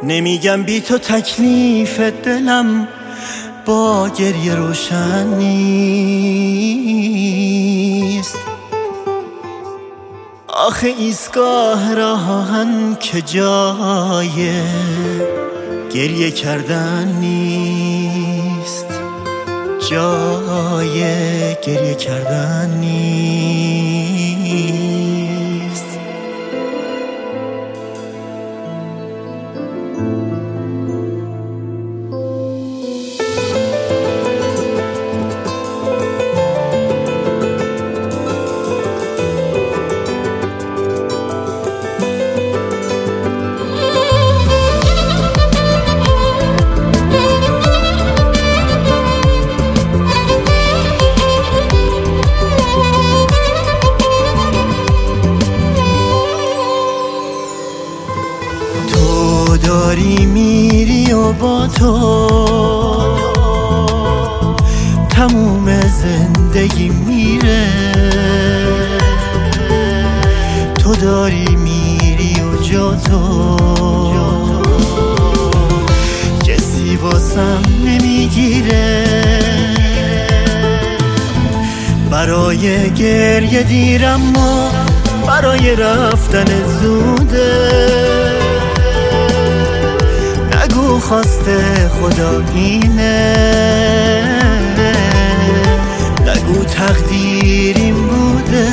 نمیگم بی تو تکلیف دلم با گریه روشن نیست. آخه ایستگاه راهن که جای گریه کردن نیست، جای گریه کردن نیست. داری میری و با تو تموم زندگی میره. تو داری میری و جا تو کسی واسم نمیگیره. برای گریه دیرم و برای رفتن زوده. نگو خواسته خدا اینه، نگو تقدیر این بوده.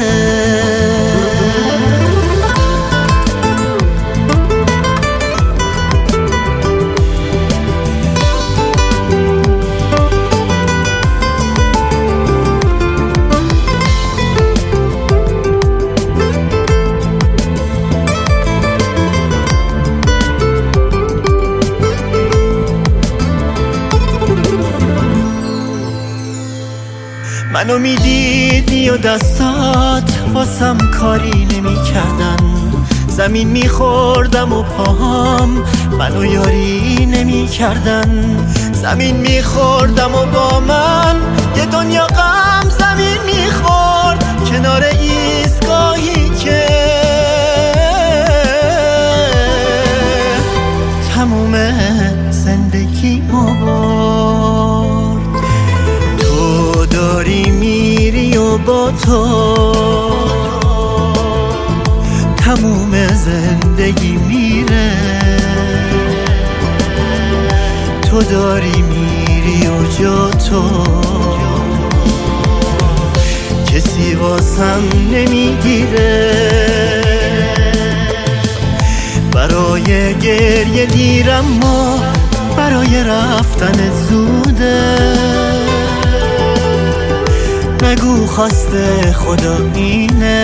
منو میدیدی و دستات واسم کاری نمی کردن. زمین میخوردم و پاهام منو یاری نمی کردن. زمین میخوردم و با من یه دنیا غم زمین میخورد. کنار ایستگاهی که تموم زندگیمو برد. تو داری میری و با تو تموم زندگی میره. تو داری میری و جا تو کسی واسم نمیگیره. برای گریه دیرم و برای رفتن زوده. نگو خواسته خدا اینه،